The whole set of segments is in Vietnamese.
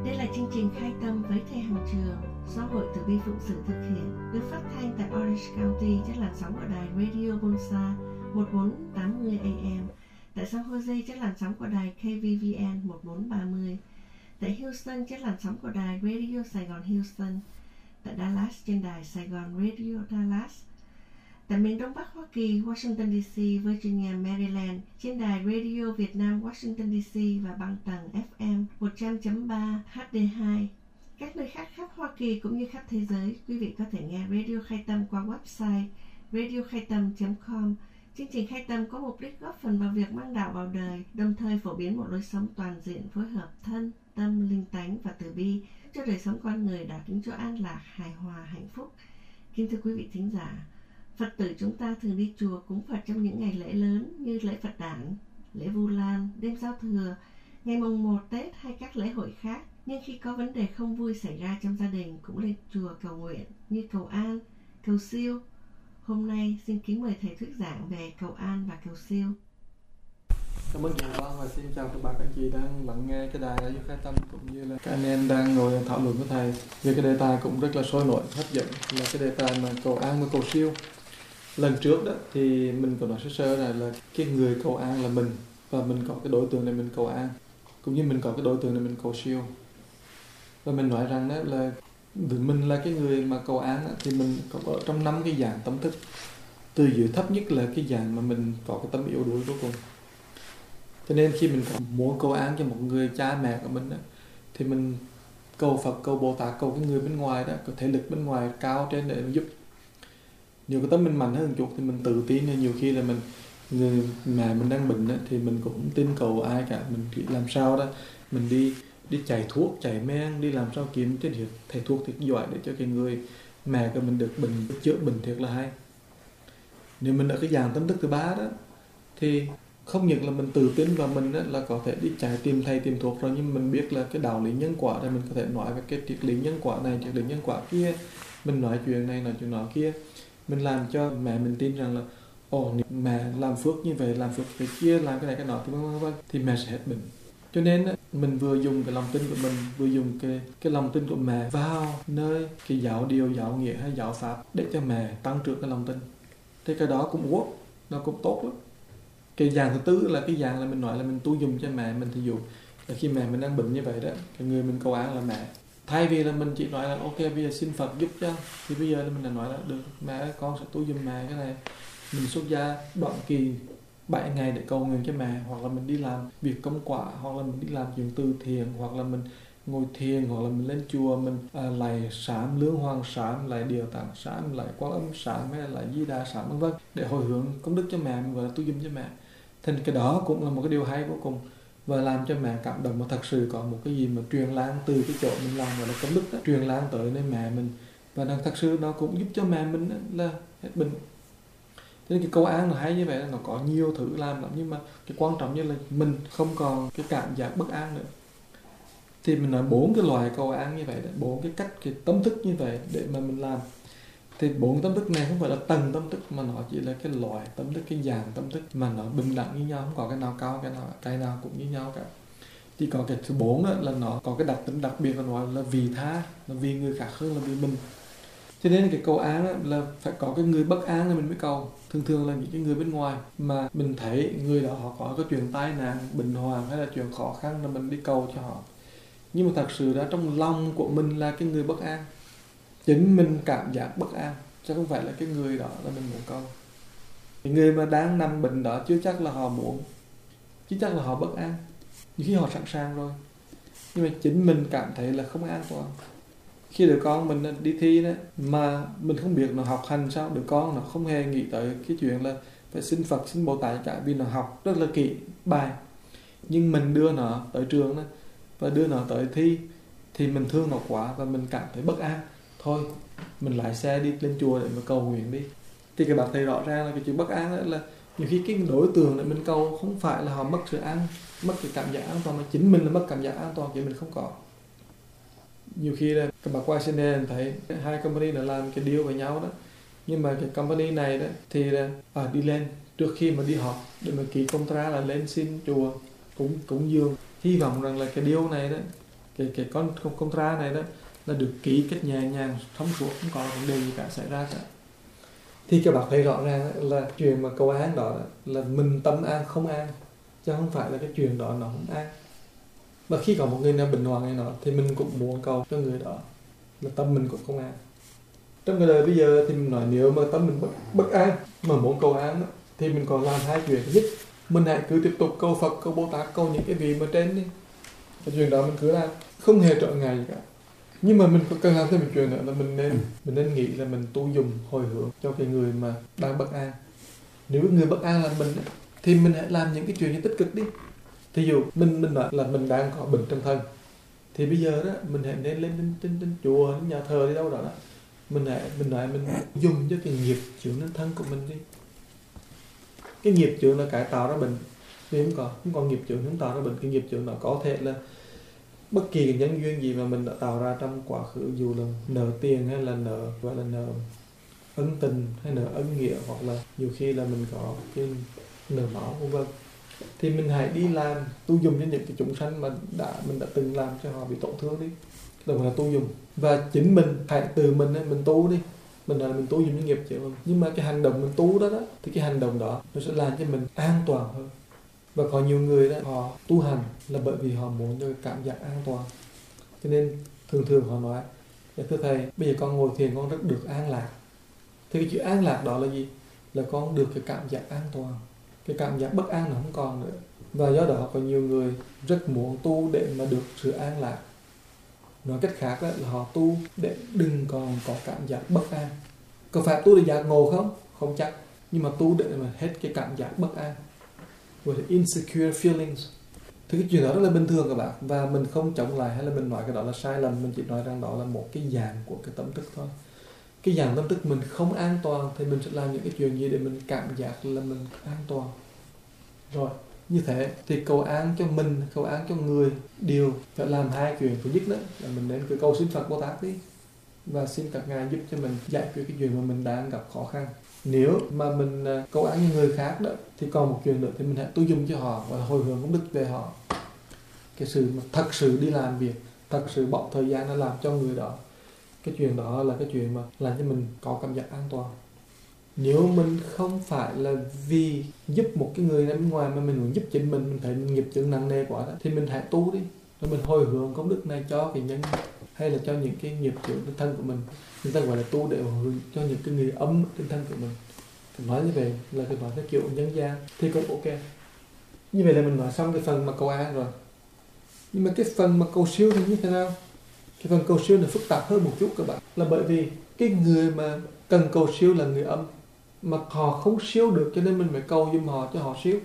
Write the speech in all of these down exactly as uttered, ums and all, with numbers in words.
Đây là chương trình Khai Tâm với thầy Hằng Trường do Hội Từ Bi Phụng Sự thực hiện, được phát thanh tại Orange County trên làn sóng của đài Radio Bonsa một bốn tám mươi A M, tại San Jose trên làn sóng của đài K V V N một bốn ba mươi, tại Houston trên làn sóng của đài Radio Sài Gòn Houston, tại Dallas trên đài Sài Gòn Radio Dallas, tại miền Đông Bắc Hoa Kỳ, Washington D C, Virginia, Maryland trên đài Radio Việt Nam Washington D C và băng tần F M một trăm chấm ba H D hai. Các nơi khác khắp Hoa Kỳ cũng như khắp thế giới, quý vị có thể nghe Radio Khai Tâm qua website radio khai tâm chấm com. Chương trình Khai Tâm có mục đích góp phần vào việc mang đạo vào đời, đồng thời phổ biến một lối sống toàn diện phối hợp thân, tâm, linh tánh và từ bi cho đời sống con người đạt đến chỗ an lạc, hài hòa, hạnh phúc. Kính thưa quý vị thính giả, Phật tử chúng ta thường đi chùa cúng Phật trong những ngày lễ lớn như lễ Phật đản, lễ Vu Lan, đêm giao thừa, ngày mồng một Tết hay các lễ hội khác. Nhưng khi có vấn đề không vui xảy ra trong gia đình cũng lên chùa cầu nguyện như cầu an, cầu siêu. Hôm nay xin kính mời thầy thuyết giảng về cầu an và cầu siêu. Cảm ơn thầy Quang và xin chào các bạn các chị đang lắng nghe cái đài Radio Khai Tâm cũng như là các anh em đang ngồi thảo luận với thầy về cái đề tài cũng rất là sôi nổi hấp dẫn là cái đề tài mà cầu an và cầu siêu. Lần trước đó thì mình có nói sơ sơ là, là cái người cầu an là mình và mình có cái đối tượng để mình cầu an cũng như mình có cái đối tượng để mình cầu siêu. Và mình nói rằng đó là mình là cái người mà cầu an đó, thì mình có ở trong năm cái dạng tâm thức. Từ dưới thấp nhất là cái dạng mà mình có cái tâm yếu đuối cuối cùng. Cho nên khi mình muốn cầu an cho một người cha mẹ của mình đó, thì mình cầu Phật, cầu Bồ Tát, cầu cái người bên ngoài đó, có thể lực bên ngoài cao trên để giúp. Nhiều cái tâm mình mạnh hơn một chút thì mình tự tin, nên nhiều khi là mình người mẹ mình đang bệnh đó, thì mình cũng không tin cầu ai cả, mình chỉ làm sao đó mình đi đi chạy thuốc, chạy men, đi làm sao kiếm cái thầy thuốc thiệt giỏi để cho cái người mẹ của mình được bệnh, chữa bệnh thiệt là hay. Nếu mình ở cái dạng tâm thức thứ ba đó thì không những là mình tự tin vào mình đó, là có thể đi chạy tìm thầy tìm thuốc rồi, nhưng mình biết là cái đạo lý nhân quả, rồi mình có thể nói về cái triết lý nhân quả này, triết lý nhân quả kia, mình nói chuyện này, nói chuyện nọ kia, mình làm cho mẹ mình tin rằng là ồ, mẹ làm phước như vậy, làm phước cái kia, làm cái này cái nọ thì vân vân, thì mẹ sẽ hết bệnh. Cho nên mình vừa dùng cái lòng tin của mình, vừa dùng cái cái lòng tin của mẹ vào nơi cái giáo điều, giáo nghĩa hay giáo pháp để cho mẹ tăng trưởng cái lòng tin. Thì cái đó cũng work, nó cũng tốt lắm. Cái dạng thứ tư là cái dạng là mình nói là mình tu dùng cho mẹ mình. Thí dụ là khi mẹ mình đang bệnh như vậy đó, cái người mình cầu an là mẹ. Thay vì là mình chỉ nói là ok bây giờ xin Phật giúp cho, thì bây giờ mình đã nói là được mẹ ơi, con sẽ tu dùng mẹ cái này. Mình xuất gia đoạn kỳ bảy ngày để cầu nguyện cho mẹ, hoặc là mình đi làm việc công quả, hoặc là mình đi làm chuyện từ thiện, hoặc là mình ngồi thiền, hoặc là mình lên chùa mình à, lạy sám lương hoàng sám, lạy điều tạng sám, lạy Quan Âm sám hay là lạy Di Đà sám vân vân để hồi hướng công đức cho mẹ, mình gọi là tu dung cho mẹ. Thì cái đó cũng là một cái điều hay vô cùng và làm cho mẹ cảm động, mà thật sự có một cái gì mà truyền lan từ cái chỗ mình làm gọi là công đức đó, truyền lan tới nơi mẹ mình, và nó thật sự nó cũng giúp cho mẹ mình đó, là hết bệnh. Cho nên cái cầu an là hay như vậy, nó có nhiều thứ làm lắm, nhưng mà cái quan trọng nhất là mình không còn cái cảm giác bất an nữa. Thì mình nói bốn cái loại cầu an như vậy, bốn cái cách, cái tâm thức như vậy để mà mình làm. Thì bốn tâm thức này không phải là tầng tâm thức, mà nó chỉ là cái loại tâm thức, cái dạng tâm thức mà nó bình đẳng như nhau, không có cái nào cao cái nào cái nào cũng như nhau cả. Chỉ có cái thứ bốn là nó có cái đặc tính đặc biệt, và nó là vì tha, là vì người khác hơn là vì mình. Cho nên cái cầu an là phải có cái người bất an là mình mới cầu. Thường thường là những cái người bên ngoài mà mình thấy người đó họ có cái chuyện tai nạn, bệnh hoạn hay là chuyện khó khăn là mình đi cầu cho họ. Nhưng mà thật sự đó trong lòng của mình là cái người bất an, chính mình cảm giác bất an, chứ không phải là cái người đó là mình muốn cầu. Cái người mà đang nằm bệnh đó chưa chắc là họ muốn, chứ chắc là họ bất an. Nhưng khi họ sẵn sàng rồi, nhưng mà chính mình cảm thấy là không an toàn. Khi đứa con mình đi thi đó, mà mình không biết nó học hành sao, đứa con nó không hề nghĩ tới cái chuyện là phải xin Phật, xin Bồ Tát cả, vì nó học rất là kỹ bài. Nhưng mình đưa nó tới trường đó, và đưa nó tới thi, thì mình thương nó quá và mình cảm thấy bất an. Thôi, mình lái xe đi lên chùa để mà cầu nguyện đi. Thì cái bác thầy rõ ràng là cái chuyện bất an đó là nhiều khi cái đối tượng để mình cầu không phải là họ mất sự an, mất cái cảm giác an toàn, mà chính mình là mất cảm giác an toàn, chỉ mình không có. Nhiều khi là các bác qua xin đây thấy hai company đã làm cái deal với nhau đó, nhưng mà cái company này đó thì là à, đi lên trước khi mà đi họp để mà ký contract là lên xin chùa cũng cũng dường hy vọng rằng là cái deal này đó cái cái con con contra này đó là được ký kết nhẹ nhàng thông suốt, không có vấn đề gì cả xảy ra cả. Thì các bạn thấy rõ ràng là chuyện mà cầu an đó là mình tâm an không an, chứ không phải là cái chuyện đó nó không an. Và khi có một người nào bệnh hoạn hay nọ thì mình cũng muốn cầu cho người đó là tâm mình cũng không an. Trong cái đời bây giờ thì mình nói nếu mà tâm mình bất, bất an mà muốn cầu an đó, thì mình còn làm hai chuyện. Nhất, mình hãy cứ tiếp tục cầu Phật, cầu Bồ Tát, cầu những cái vị mà trên đi. Cái chuyện đó mình cứ làm, không hề trở ngại gì cả. Nhưng mà mình cần làm thêm một chuyện nữa là mình nên mình nên nghĩ là mình tu dùng hồi hướng cho cái người mà đang bất an. Nếu người bất an là mình thì mình hãy làm những cái chuyện như tích cực đi. Thí dụ mình mình nói là mình đang có bệnh trong thân, thì bây giờ đó mình hãy nên lên trên, trên, trên chùa, trên nhà thờ đi đâu đó, đó. Mình hãy mình nói mình dùng cho cái nghiệp chướng lên thân của mình đi. Cái nghiệp chướng là cải tạo ra bệnh, vì không có không có nghiệp chướng không tạo ra bệnh. Cái nghiệp chướng nó có thể là bất kỳ cái nhân duyên gì mà mình đã tạo ra trong quá khứ, dù là nợ tiền hay là nợ gọi là nợ ân tình hay nợ ân nghĩa, hoặc là nhiều khi là mình có cái nợ máu vân vân, thì mình hãy đi làm tu dùng cho những cái chúng sanh mà đã mình đã từng làm cho họ bị tổn thương đi, đó là tu dùng. Và chính mình hãy từ mình mình tu đi, mình là mình tu dùng những nghiệp chướng, nhưng mà cái hành động mình tu đó đó thì cái hành động đó nó sẽ làm cho mình an toàn hơn. Và có nhiều người đó họ tu hành là bởi vì họ muốn cho cảm giác an toàn, cho nên thường thường họ nói dạ thưa thầy, bây giờ con ngồi thiền con rất được an lạc. Thì cái chữ an lạc đó là gì? Là con được cái cảm giác an toàn, cái cảm giác bất an nó không còn nữa. Và do đó có nhiều người rất muốn tu để mà được sự an lạc. Nói cách khác là họ tu để đừng còn có cảm giác bất an. Có phải tu để giác ngộ không? Không chắc. Nhưng mà tu để mà hết cái cảm giác bất an, gọi là insecure feelings. Thì cái chuyện đó rất là bình thường các bạn. Và mình không chống lại hay là mình nói cái đó là sai lầm. Mình chỉ nói rằng đó là một cái dạng của cái tâm thức thôi. Cái dạng tâm thức mình không an toàn thì mình sẽ làm những cái chuyện gì để mình cảm giác là mình an toàn. Rồi, như thế thì cầu an cho mình, cầu an cho người đều phải làm hai chuyện. Thứ nhất đó là mình nên cứ cầu xin Phật Bồ Tát đi, và xin các ngài giúp cho mình giải quyết cái chuyện mà mình đang gặp khó khăn. Nếu mà mình cầu an cho người khác đó thì còn một chuyện nữa, thì mình hãy tu dùng cho họ và hồi hướng công đức về họ. Cái sự mà thật sự đi làm việc, thật sự bỏ thời gian để làm cho người đó, cái chuyện đó là cái chuyện mà làm cho mình có cảm giác an toàn. Nếu mình không phải là vì giúp một cái người bên ngoài mà mình muốn giúp chính mình, mình thấy mình nghiệp chướng nặng nề quá đó, thì mình hãy tu đi, rồi mình hồi hướng công đức này cho cái nhân hay là cho những cái nghiệp chướng trên thân của mình. Người ta gọi là tu để hồi hướng cho những cái người âm trên thân của mình. Nói như vậy là cái nói theo kiểu nhân gian thì cũng ok. Như vậy là mình nói xong cái phần mà cầu an rồi. Nhưng mà cái phần mà cầu siêu thì như thế nào? Cái phần cầu siêu này phức tạp hơn một chút các bạn. Là bởi vì cái người mà cần cầu siêu là người âm, mà họ không siêu được cho nên mình phải cầu giùm họ cho họ siêu.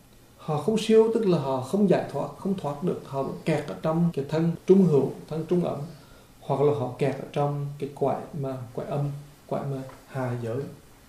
Họ không siêu tức là họ không giải thoát, không thoát được, họ kẹt ở trong cái thân trung hữu, thân trung ẩm, hoặc là họ kẹt ở trong cái quại mà quại âm, quại mà hà giới.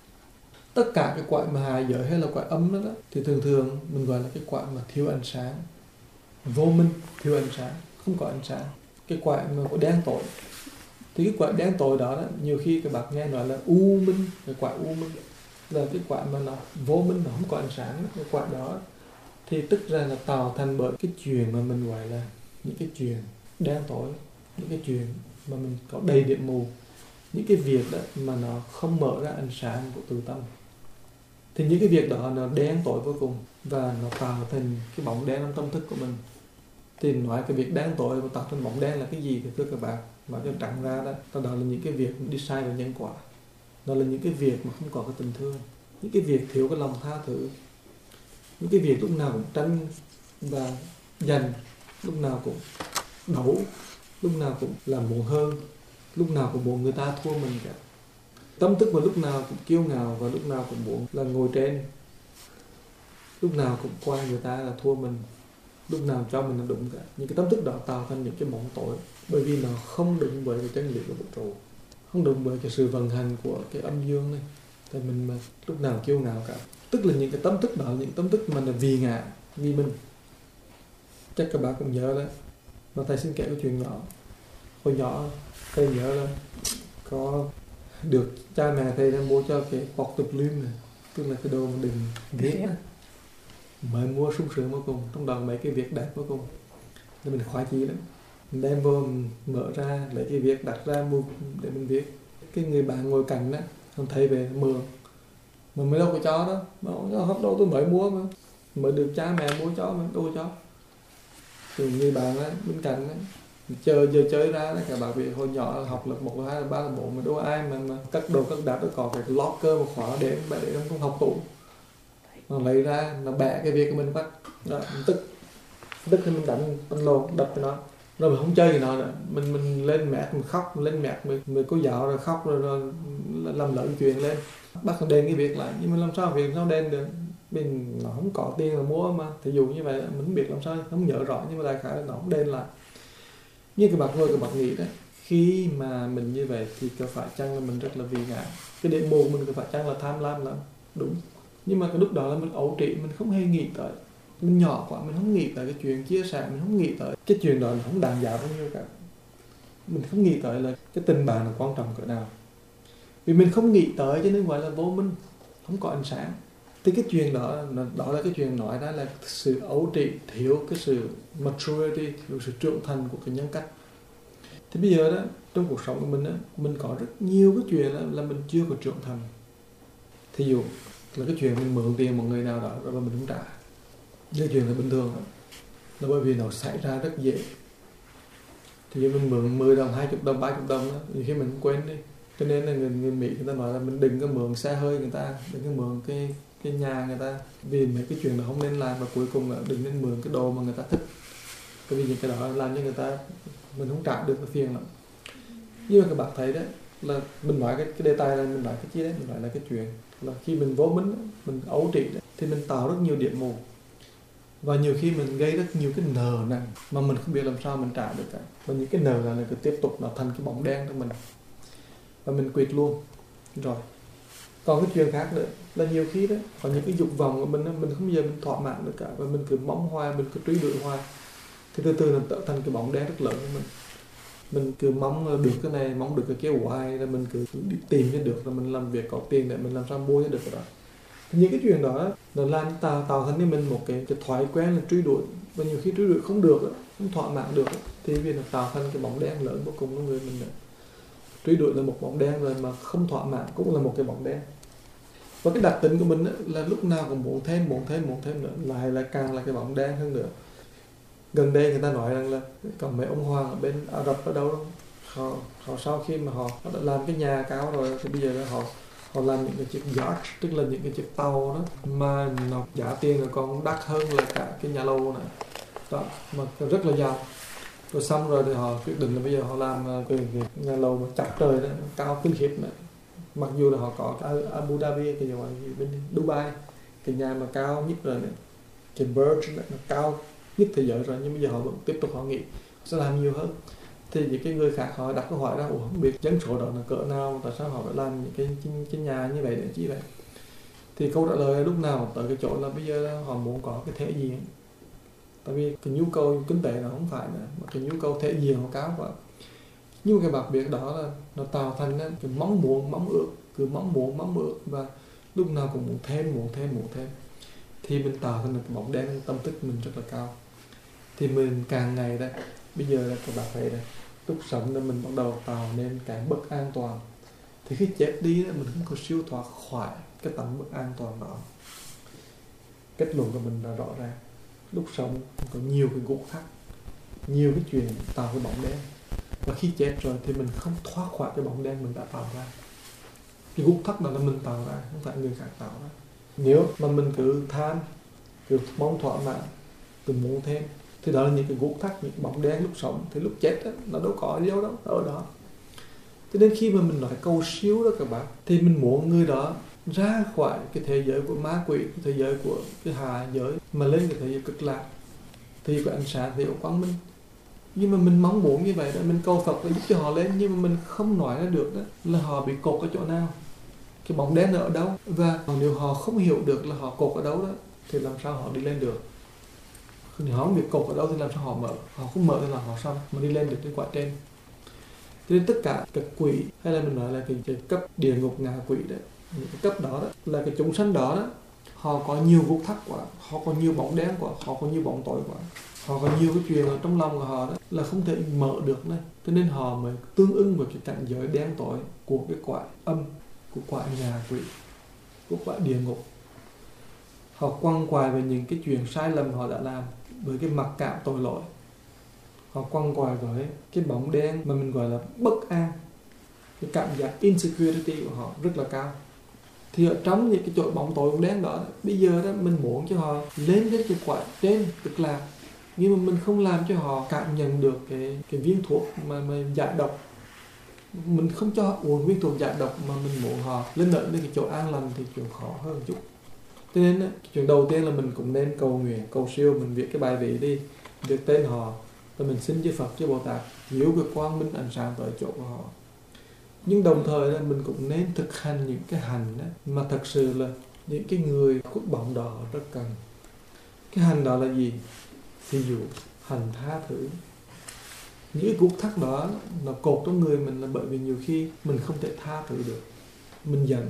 Tất cả cái quại mà hà giới hay là quại âm đó, đó thì thường thường mình gọi là cái quại mà thiếu ánh sáng, vô minh, thiếu ánh sáng, không có ánh sáng. Cái quại mà có đen tối. Thì cái quại đen tối đó, đó nhiều khi các bạn nghe nói là u minh, cái quại u minh là cái quại mà nó vô minh, nó không có ánh sáng. Cái quại đó thì tức ra là tạo thành bởi cái chuyện mà mình gọi là những cái chuyện đen tối, những cái chuyện mà mình có đầy điểm mù, những cái việc đó mà nó không mở ra ánh sáng của tự tâm. Thì những cái việc đó nó đen tối vô cùng và nó tạo thành cái bóng đen trong tâm thức của mình. Thì nói cái việc đen tối và tạo thành bóng đen là cái gì thì thưa các bạn, nói cho trắng ra đó, đó là những cái việc đi sai về nhân quả. Đó là những cái việc mà không có cái tình thương, những cái việc thiếu cái lòng tha thứ, những cái việc lúc nào cũng tranh và giành, lúc nào cũng đấu, lúc nào cũng làm muốn hơn, lúc nào cũng muốn người ta thua mình cả. Tâm thức mà lúc nào cũng kiêu ngạo và lúc nào cũng muốn là ngồi trên, lúc nào cũng coi người ta là thua mình, lúc nào cho mình là đúng cả. Những cái tâm thức đó tạo thành những cái bóng tối, bởi vì nó không đúng với cái chân lý của vũ trụ, không đúng với cái sự vận hành của cái âm dương này. Thì mình mà lúc nào kiêu ngạo cả. Tức là những cái tâm thức đó, những tâm thức mà là vì ngã, vì mình. Chắc các bạn cũng nhớ đấy. Mà thầy xin kể cái chuyện nhỏ. Hồi nhỏ thầy nhớ là có được cha mẹ thầy đã mua cho cái bọc tập luyện này, tức là cái đồ mà đừng ghét á, mới mua sung sướng vô cùng, trong đó mấy cái việc đẹp vô cùng, nên mình khoái chí lắm. mình đem vô mình mở ra lấy cái viết đặt ra mua để mình viết. Cái người bạn ngồi cạnh đó không thấy về mượn mà mới đâu có cho đó, mà không đâu tôi mới mua mà mới được cha mẹ mua cho mà đâu có cho. Thì người bạn á bên cạnh á chơi giờ chơi ra đó, cả bảo vì hồi nhỏ học lớp một hai ba là bộ mà đâu có ai mà, mà cất đồ cất đạc nó có cái locker một khóa để để để trong học tủ, nó lấy ra nó bẻ cái việc của mình bắt đó, mình tức tức thì mình đánh đánh lô đập cho nó, rồi mình không chơi gì nó nữa, mình mình lên mẹt mình khóc, mình lên mẹt mình, mình cô giáo rồi khóc rồi, rồi làm lợn chuyện lên bắt nó đền cái việc lại. Nhưng mà làm sao việc sao đền được, mình nó không có tiền là mua mà, thì dù như vậy mình không biết làm sao, không nhớ rõ, nhưng mà đại khái là nó không đền lại. Như cái bác ngồi cái bác nghĩ đấy, khi mà mình như vậy thì có phải chăng là mình rất là vì ngại, cái điểm mù mình có phải chăng là tham lam lắm, đúng. Nhưng mà cái lúc đó là mình ấu trĩ, mình không hề nghĩ tới, mình nhỏ quá, mình không nghĩ tới cái chuyện chia sẻ, mình không nghĩ tới cái chuyện đó, nó không đáng giá bao nhiêu cả. Mình không nghĩ tới là cái tình bạn là quan trọng cỡ nào, vì mình không nghĩ tới cho nên gọi là vô minh, không có ánh sáng. Thì cái chuyện đó, đó là cái chuyện nói ra là sự ấu trĩ, thiếu cái sự maturity, sự trưởng thành của cái nhân cách. Thì bây giờ đó, trong cuộc sống của mình đó, mình có rất nhiều cái chuyện là, là mình chưa có trưởng thành. Thí dụ là cái chuyện mình mượn tiền một người nào đó rồi mà mình không trả, cái chuyện là bình thường đó. Là bởi vì nó xảy ra rất dễ. Thì giờ mình mượn mười đồng, hai mươi đồng, ba mươi đồng đó, nhiều khi mình quên đi. Cho nên là người, người Mỹ người ta nói là mình đừng có mượn xe hơi người ta, đừng có mượn cái cái nhà người ta, vì mấy cái chuyện đó không nên làm, và cuối cùng là đừng nên mượn cái đồ mà người ta thích, bởi vì những cái đó làm cho người ta mình không trả được cái phiền lắm. Nhưng mà các bạn thấy đấy là mình nói cái, cái đề tài này, mình nói cái chi đấy, mình nói là cái chuyện là khi mình vô minh, mình ấu trĩ đấy, thì mình tạo rất nhiều điểm mù, và nhiều khi mình gây rất nhiều cái nợ nặng mà mình không biết làm sao mình trả được cả, và những cái nợ này cứ tiếp tục nó thành cái bóng đen cho mình và mình quỵt luôn rồi. Còn cái chuyện khác nữa là nhiều khi đó có những cái dục vọng của mình mình không bao giờ mình thỏa mãn được cả, và mình cứ mong hoài, mình cứ truy đuổi hoài, thì từ từ nó trở thành cái bóng đen rất lớn của mình. Mình cứ mong được cái này, mong được cái kia hoài, rồi mình cứ đi tìm cho được, rồi mình làm việc có tiền để mình làm sao mua cho được cái đó. Thì những cái chuyện đó nó làm tạo tạo thành cho mình một cái, cái thói quen là truy đuổi, và nhiều khi truy đuổi không được, không thỏa mãn được, thì vì nó tạo thành cái bóng đen lớn vô cùng của người mình nữa. Truy đuổi là một bóng đen rồi mà không thỏa mãn cũng là một cái bóng đen. Và cái đặc tính của mình là lúc nào cũng muốn thêm, muốn thêm, muốn thêm nữa, lại là càng là cái bóng đen hơn nữa. Gần đây người ta nói rằng là còn mấy ông hoàng ở bên Ả Rập ở đâu đó, họ, họ sau khi mà họ, họ đã làm cái nhà cao rồi thì bây giờ họ họ làm những cái chiếc yacht, tức là những cái chiếc tàu đó mà nó giá tiền là còn đắt hơn là cả cái nhà lâu này đó, mà rất là giàu. Rồi xong rồi thì họ quyết định là bây giờ họ làm cái, cái nhà lầu mà chọc trời đó, cao kinh khiếp nữa. Mặc dù là họ có cái Abu Dhabi, cái ngoài bên Dubai, cái nhà mà cao nhất rồi này, cái Burj này, nó cao nhất thế giới rồi, nhưng bây giờ họ vẫn tiếp tục họ nghĩ sẽ làm nhiều hơn. Thì những cái người khác họ đặt câu hỏi ra, ủa không biết dân số đó là cỡ nào, tại sao họ phải làm những cái, cái, cái nhà như vậy để chi vậy? Thì câu trả lời lúc nào tới cái chỗ là bây giờ họ muốn có cái thể diện. Tại vì cái nhu cầu kinh tế nó không phải nữa, mà cái nhu cầu thể diện nó cao quá. Nhưng cái đặc biệt đó là nó tạo thành cái mong muốn, mong ước, cứ mong muốn, mong ước, và lúc nào cũng muốn thêm, muốn thêm, muốn thêm. Thì mình tạo thành cái bóng đen tâm thức mình rất là cao. Thì mình càng ngày đây, bây giờ là các bạn thấy đây, lúc sống là mình bắt đầu tạo nên cái bất an toàn. Thì khi chết đi mình không có siêu thoát khỏi cái tầm bất an toàn đó. Kết luận của mình là rõ ràng. Lúc sống có nhiều cái gút thắt, nhiều cái chuyện tạo cái bóng đen, và khi chết rồi thì mình không thoát khỏi cái bóng đen mình đã tạo ra. Cái gút thắt đó là mình tạo ra, không phải người khác tạo ra. Nếu mà mình cứ tham, cứ mong thỏa mãn, cứ muốn thêm, thì đó là những cái gút thắt, những bóng đen lúc sống. Thì lúc chết đó, nó đâu có đâu đó, ở đó. Cho nên khi mà mình nói cầu siêu đó các bạn, thì mình muốn người đó ra khỏi cái thế giới của ma quỷ, cái thế giới của cái hạ giới, mà lên cái thế giới cực lạc, thì có ánh sáng, thì có quang minh. Nhưng mà mình mong muốn như vậy đó, mình cầu Phật để giúp cho họ lên, nhưng mà mình không nói ra được đó là họ bị cột ở chỗ nào, cái bóng đen ở đâu, và nếu họ không hiểu được là họ cột ở đâu đó, thì làm sao họ đi lên được. Nếu họ không biết cột ở đâu thì làm sao họ mở, họ không mở thì làm họ xong mà đi lên được cái quả trên. Cho nên tất cả các quỷ, hay là mình nói là cái, cái cấp địa ngục ngạ quỷ đấy, những cái cấp đó, đó là cái chúng sanh đó, đó họ có nhiều gút thắt quá, họ có nhiều bóng đen quá, họ có nhiều bóng tối quá, họ có nhiều cái chuyện ở trong lòng của họ đó là không thể mở được này, cho nên họ mới tương ứng với cái cảnh giới đen tối của cái quả âm, của quả ngạ quỷ, của quả địa ngục. Họ quăng quại về những cái chuyện sai lầm họ đã làm, với cái mặc cảm tội lỗi. Họ quăng quại với cái bóng đen mà mình gọi là bất an, cái cảm giác insecurity của họ rất là cao. Thì ở trong những cái chỗ bóng tối bóng đen đó, bây giờ đó mình muốn cho họ lên đến cái quả trên cực lạc, nhưng mà mình không làm cho họ cảm nhận được cái cái viên thuốc mà, mà giải độc. Mình không cho họ uống viên thuốc giải độc mà mình muốn họ lên đến cái chỗ an lành thì chuyện khó hơn một chút. Cho nên đó, chuyện đầu tiên là mình cũng nên cầu nguyện, cầu siêu, mình viết cái bài vị đi, viết tên họ, và mình xin với Phật, với Bồ Tát chiếu cái quang minh ánh sáng tới chỗ của họ. Nhưng đồng thời là mình cũng nên thực hành những cái hành đó, mà thật sự là những cái người khuất bóng đó rất cần. Cái hành đó là gì? Ví dụ hành tha thứ. Những cái cục thắt đó nó cột trong người mình là bởi vì nhiều khi mình không thể tha thứ được, mình giận.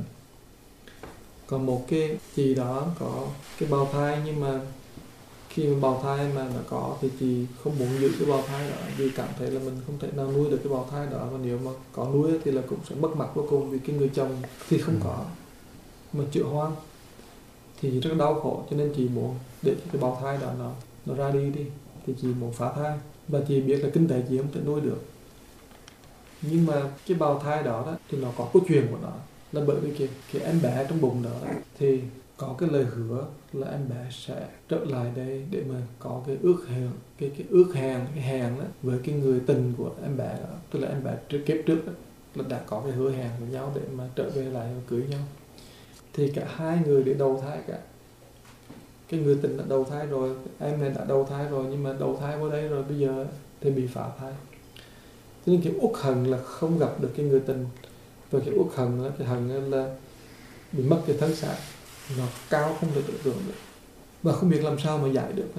Còn một cái chị đó có cái bào thai, nhưng mà khi mà bào thai mà nó có thì chị không muốn giữ cái bào thai đó, vì cảm thấy là mình không thể nào nuôi được cái bào thai đó, và nếu mà có nuôi thì là cũng sẽ mất mặt vô cùng, vì cái người chồng thì không có mà chữa hoang thì rất đau khổ. Cho nên chị muốn để cái bào thai đó nó nó ra đi đi thì chị muốn phá thai, và chị biết là kinh tế chị không thể nuôi được. Nhưng mà cái bào thai đó, đó thì nó có câu chuyện của nó, là bởi vì cái, cái em bé trong bụng đó, đó thì có cái lời hứa là em bé sẽ trở lại đây để mà có cái ước hẹn, cái cái ước hẹn, cái hẹn đó với cái người tình của em bé đó, tức là em bé trước kiếp trước đó, là đã có cái hứa hẹn với nhau để mà trở về lại và cưới nhau. Thì cả hai người để đầu thai cả. Cái người tình đã đầu thai rồi, em này đã đầu thai rồi, nhưng mà đầu thai vào đây rồi bây giờ thì bị phá thai. Cho nên cái uất hận là không gặp được cái người tình, và cái uất hận là cái hận là bị mất cái thân xác, nó cao không thể tưởng tượng được, và không biết làm sao mà giải được.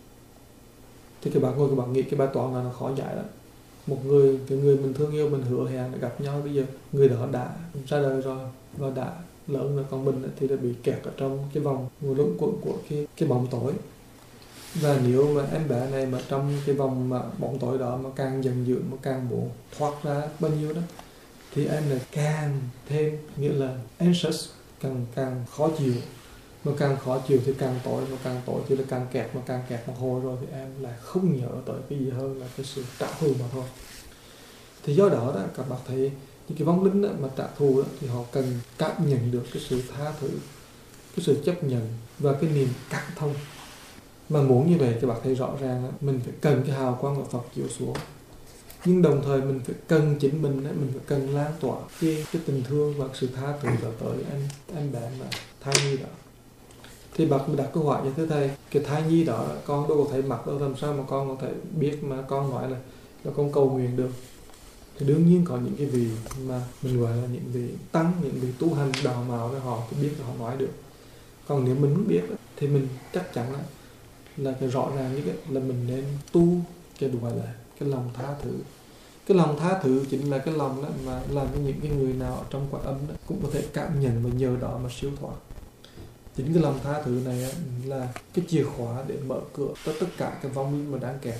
Thì các bạn ngồi các bạn nghĩ cái bài toán là nó khó giải lắm. Một người, cái người mình thương yêu, mình hứa hẹn để gặp nhau, bây giờ người đó đã ra đời rồi và đã lớn rồi, còn mình thì đã bị kẹt ở trong cái vòng luẩn quẩn của cái cái bóng tối. Và nếu mà em bé này mà trong cái vòng mà bóng tối đó mà càng giận dữ, mà càng muốn thoát ra bao nhiêu đó, thì em này càng thêm, nghĩa là anxious, càng càng khó chịu, mà càng khó chịu thì càng tối, mà càng tối thì là càng kẹt, mà càng kẹt một hồi rồi thì em lại không nhớ tới cái gì hơn là cái sự trả thù mà thôi. Thì do đó, đó các bạn thấy những cái vong linh đó, mà trả thù đó, thì họ cần cảm nhận được cái sự tha thứ, cái sự chấp nhận và cái niềm cảm thông. Mà muốn như vậy các bạn thấy rõ ràng đó, mình phải cần cái hào quang của Phật chiếu xuống, nhưng đồng thời mình phải cần chính mình đó, mình phải cần lan tỏa cái, cái tình thương và sự tha thứ đó tới anh anh bạn mà thai nhi đó. Thì bác đặt câu hỏi như thế thầy, cái thai nhi đó con đâu có thể mặc đâu, làm sao mà con có thể biết mà con nói là, là con cầu nguyện được? Thì đương nhiên có những cái vị mà mình gọi là những vị tăng, những vị tu hành đạo mạo, họ thì biết, họ nói được. Còn nếu mình không biết thì mình chắc chắn là, là cái rõ ràng như vậy là mình nên tu cái gọi là cái lòng tha thứ. Cái lòng tha thứ chính là cái lòng đó mà làm cho những cái người nào ở trong quả âm đó cũng có thể cảm nhận và nhờ đó mà siêu thoát. Chính cái lòng tha thứ này là cái chìa khóa để mở cửa tất tất cả cái vong linh mà đang kẹt.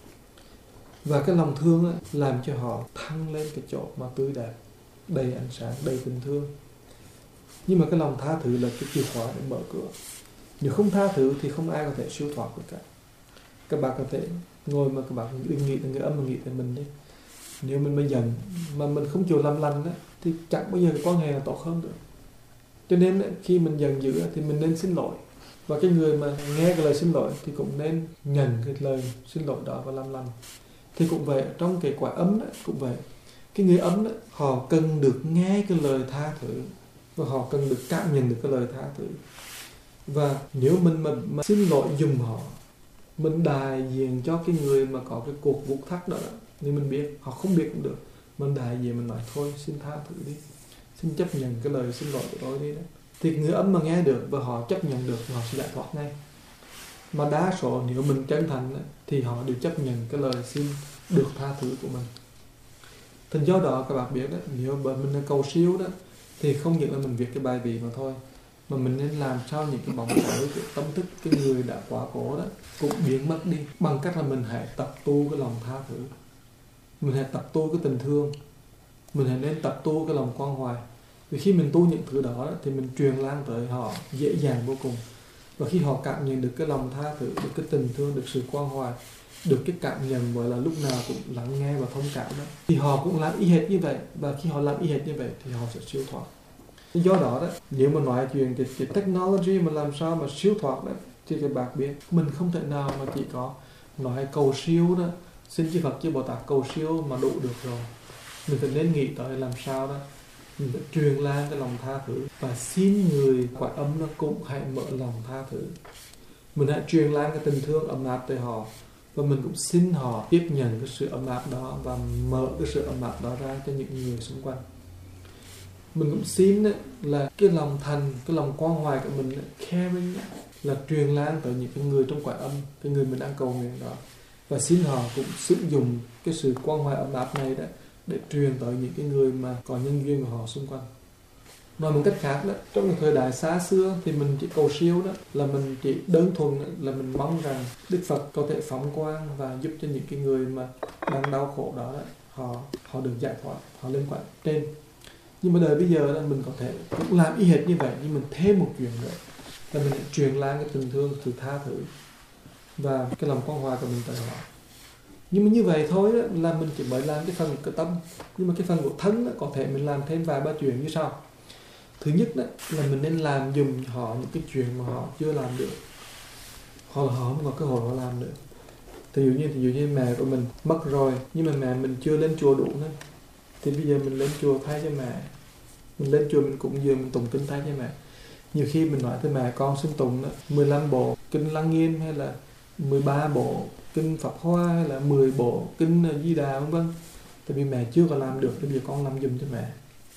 Và cái lòng thương đó, làm cho họ thăng lên cái chỗ mà tươi đẹp, đầy ánh sáng, đầy tình thương. Nhưng mà cái lòng tha thứ là cái chìa khóa để mở cửa. Nếu không tha thứ thì không ai có thể siêu thoát được cả. Các bạn có thể ngồi mà các bạn đừng nghĩ tới người âm mà nghĩ tới mình đi. Nếu mình mới giận mà mình không chịu làm lành đó, thì chẳng bao giờ cái quan hệ là tốt hơn được. Cho nên khi mình giận dữ thì mình nên xin lỗi. Và cái người mà nghe cái lời xin lỗi thì cũng nên nhận cái lời xin lỗi đó và làm lành. Thì cũng vậy, trong cái quả ấm đó cũng vậy. Cái người ấm đó, họ cần được nghe cái lời tha thứ, và họ cần được cảm nhận được cái lời tha thứ. Và nếu mình mà, mà xin lỗi giùm họ, mình đại diện cho cái người mà có cái cuộc vụt thắt đó, thì mình biết, họ không biết cũng được, mình đại diện mình nói thôi xin tha thứ đi, xin chấp nhận cái lời xin lỗi của tôi đi đó. Thì người ấm mà nghe được và họ chấp nhận được, họ sẽ giải thoát ngay. Mà đa số nếu mình chân thành đó, thì họ đều chấp nhận cái lời xin được tha thứ của mình. Thành do đó các bạn biết đó, nếu mà mình cầu siêu đó, thì không những là mình viết cái bài vị mà thôi, mà mình nên làm sao những cái bóng tối, cái tâm thức cái người đã quá cố đó cũng biến mất đi, bằng cách là mình hãy tập tu cái lòng tha thứ, mình hãy tập tu cái tình thương, mình hãy nên tập tu cái lòng quan hoài. Vì khi mình tu những thứ đó, đó thì mình truyền lan tới họ dễ dàng vô cùng. Và khi họ cảm nhận được cái lòng tha thứ, được cái tình thương, được sự quan hoài, được cái cảm nhận gọi là lúc nào cũng lắng nghe và thông cảm đó, thì họ cũng làm y hệt như vậy. Và khi họ làm y hệt như vậy thì họ sẽ siêu thoát. Do đó đó, nếu mà nói chuyện cái, cái technology mà làm sao mà siêu thoát đó, thì các bạn biết mình không thể nào mà chỉ có nói cầu siêu đó, xin chư Phật chư Bồ Tát cầu siêu mà đủ được rồi. Mình phải nên nghĩ tới làm sao đó mình phải truyền lan cái lòng tha thứ, và xin người quả âm nó cũng hãy mở lòng tha thứ. Mình hãy truyền lan cái tình thương ấm áp tới họ, và mình cũng xin họ tiếp nhận cái sự ấm áp đó và mở cái sự ấm áp đó ra cho những người xung quanh. Mình cũng xin là cái lòng thành, cái lòng quan hoài của mình, caring, là truyền lan tới những cái người trong quả âm, cái người mình đang cầu nguyện đó, và xin họ cũng sử dụng cái sự quan hoài ấm áp này đó để truyền tới những cái người mà có nhân duyên của họ xung quanh. Nói một cách khác đó, trong cái thời đại xa xưa thì mình chỉ cầu siêu đó là mình chỉ đơn thuần là mình mong rằng Đức Phật có thể phóng quang và giúp cho những cái người mà đang đau khổ đó, đó họ họ được giải thoát, họ lên quả trên. Nhưng mà đời bây giờ là mình có thể cũng làm y hệt như vậy, nhưng mình thêm một chuyện nữa là mình truyền lan cái tình thương, sự tha thứ và cái lòng quan hoài của mình tới họ. Nhưng mà như vậy thôi đó, là mình chỉ mới làm cái phần của tâm. Nhưng mà cái phần của thân đó, có thể mình làm thêm vài ba chuyện như sau. Thứ nhất đó, là mình nên làm dùm họ những cái chuyện mà họ chưa làm được, hoặc là họ không có cơ hội họ làm được. Ví dụ như, ví dụ như mẹ của mình mất rồi, nhưng mà mẹ mình chưa lên chùa đủ nữa, thì bây giờ mình lên chùa thay cho mẹ. Mình lên chùa mình cũng dường mình tụng kinh thay cho mẹ. Nhiều khi mình nói tới mẹ con xin tụng đó, mười lăm bộ kinh Lăng Nghiêm, hay là mười ba bộ kinh Pháp Hoa, hay là mười bộ kinh Di Đà vân vân. Tại vì mẹ chưa có làm được, thì bây giờ con làm dùm cho mẹ.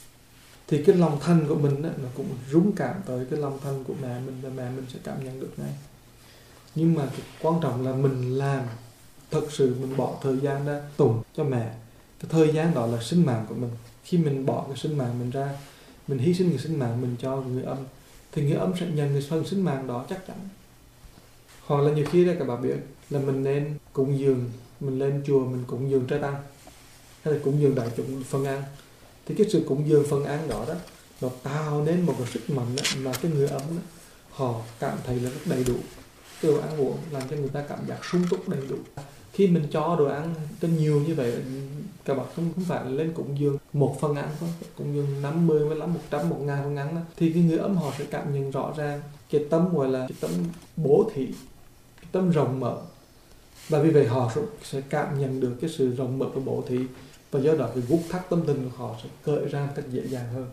Thì cái lòng thành của mình đó, nó cũng rung cảm tới cái lòng thành của mẹ mình, và mẹ mình sẽ cảm nhận được ngay. Nhưng mà cái quan trọng là mình làm thật sự, mình bỏ thời gian ra tụng cho mẹ. Cái thời gian đó là sinh mạng của mình. Khi mình bỏ cái sinh mạng mình ra, mình hy sinh cái sinh mạng mình cho người âm, thì người âm sẽ nhận cái phần sinh mạng đó chắc chắn. Hoặc là nhiều khi đó các bạn biết là mình nên cúng dường, mình lên chùa mình cúng dường trai tăng, hay là cúng dường đại chúng phân ăn. Thì cái sự cúng dường phân ăn đó đó, nó tạo nên một cái sức mạnh đó, mà cái người âm đó, họ cảm thấy là rất đầy đủ. Cái đồ ăn uống làm cho người ta cảm giác sung túc đầy đủ. Khi mình cho đồ ăn cho nhiều như vậy, các bạn không, không phải là lên cúng dường một phần ăn thôi, cúng dường năm mươi, mười lăm, một trăm, một ngàn phần ăn đó, thì cái người âm họ sẽ cảm nhận rõ ràng cái tâm gọi là cái tâm bố thí, cái tâm rộng mở. Và vì vậy họ sẽ cảm nhận được cái sự rộng mở của bố thí, và do đó cái gút thắt tâm tình của họ sẽ cởi ra một cách dễ dàng hơn.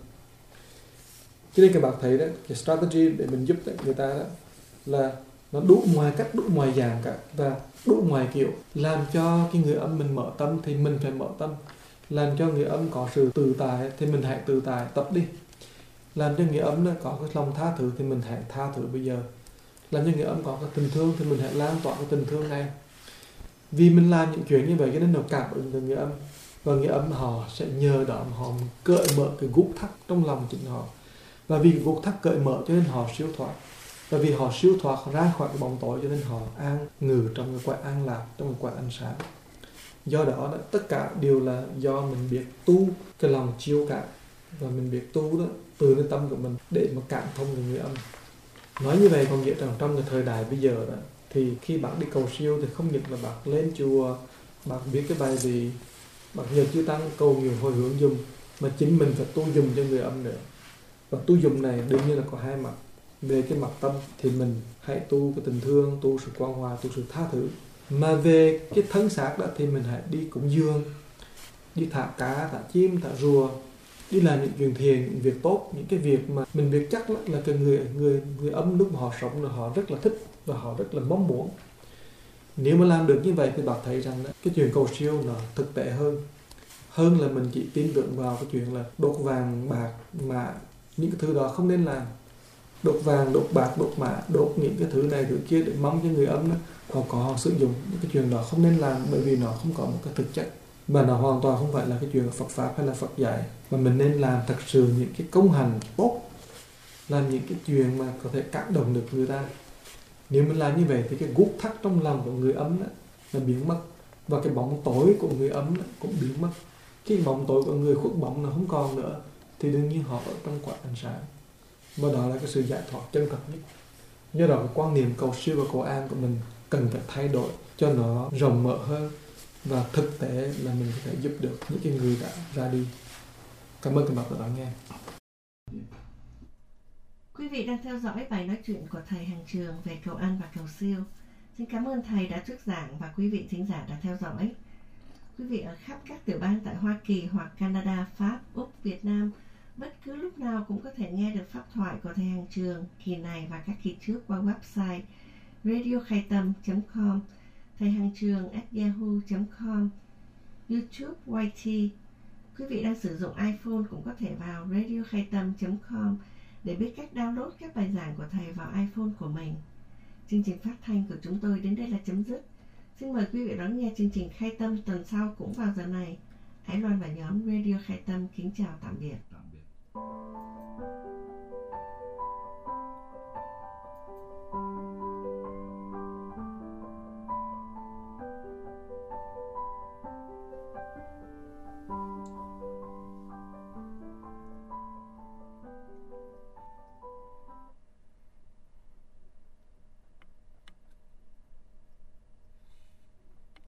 Cho nên các bạn thấy đó, cái strategy để mình giúp người ta đó là nó đủ mọi cách, đủ mọi dạng cả, và đủ mọi kiểu. Làm cho cái người âm mình mở tâm thì mình phải mở tâm. Làm cho người âm có sự tự tại thì mình hãy tự tại, tập đi. Làm cho người âm có cái lòng tha thứ thì mình hãy tha thứ bây giờ. Làm cho người âm có cái tình thương thì mình hãy lan tỏa cái tình thương này. Vì mình làm những chuyện như vậy cho nên nó cảm ứng từ người âm, và người âm họ sẽ nhờ đó mà họ cởi mở cái gút thắt trong lòng chính họ. Và vì cái gút thắt cởi mở cho nên họ siêu thoát. Và vì họ siêu thoát ra khỏi cái bóng tối cho nên họ an ngự trong cái quả an lạc, trong cái quả ánh sáng. Do đó, đó tất cả đều là do mình biết tu cái lòng chiêu cảm, và mình biết tu đó từ nơi tâm của mình để mà cảm thông với người âm. Nói như vậy có nghĩa rằng trong cái thời đại bây giờ đó, thì khi bạn đi cầu siêu thì không những là bạn lên chùa, bạn biết cái bài gì, bạn nhờ chư tăng cầu nguyện hồi hướng dùm, mà chính mình phải tu dùm cho người âm nữa. Và tu dùm này đương nhiên là có hai mặt. Về cái mặt tâm thì mình hãy tu cái tình thương, tu sự quan hòa, tu sự tha thứ. Mà về cái thân xác đó thì mình hãy đi cúng dường, đi thả cá, thả chim, thả rùa, đi làm những chuyện thiện, những việc tốt, những cái việc mà mình biết chắc là cái người người người âm lúc mà họ sống là họ rất là thích và họ rất là mong muốn. Nếu mà làm được như vậy thì bạn thấy rằng đó, cái chuyện cầu siêu nó thực tế hơn. Hơn là mình chỉ tin tưởng vào cái chuyện là đốt vàng, bạc, mà những cái thứ đó không nên làm. Đốt vàng, đốt bạc, đốt mã, đốt những cái thứ này thứ kia để mong cho người âm đó, họ có họ sử dụng những cái chuyện đó không nên làm, bởi vì nó không có một cái thực chất, mà nó hoàn toàn không phải là cái chuyện Phật Pháp hay là Phật dạy. Mà mình nên làm thật sự những cái công hành tốt làm những cái chuyện mà có thể cảm động được người ta. Nếu mình làm như vậy thì cái gút thắt trong lòng của người ấm đó, nó biến mất, và cái bóng tối của người ấm đó cũng biến mất. Khi bóng tối của người khuất bóng nó không còn nữa thì đương nhiên họ ở trong quả ánh sáng, và đó là cái sự giải thoát chân thật nhất. Do đó cái quan niệm cầu siêu và cầu an của mình cần phải thay đổi cho nó rộng mở hơn, và thực tế là mình có thể giúp được những cái người đã ra đi. Cảm ơn các bạn đã lắng nghe. Quý vị đang theo dõi bài nói chuyện của thầy Hằng Trường về cầu an và cầu siêu. Xin cảm ơn thầy đã thuyết giảng và quý vị thính giả đã theo dõi. Quý vị ở khắp các tiểu bang tại Hoa Kỳ hoặc Canada, Pháp, Úc, Việt Nam bất cứ lúc nào cũng có thể nghe được pháp thoại của thầy Hằng Trường kỳ này và các kỳ trước qua website radio khai tâm chấm com, thầy Hằng Trường at yahoo chấm com, YouTube Y T. Quý vị đang sử dụng iPhone cũng có thể vào radio khai tâm chấm com để biết cách download các bài giảng của thầy vào iPhone của mình. Chương trình phát thanh của chúng tôi đến đây là chấm dứt. Xin mời quý vị đón nghe chương trình Khai Tâm tuần sau cũng vào giờ này. Ái Loan và nhóm Radio Khai Tâm kính chào tạm biệt.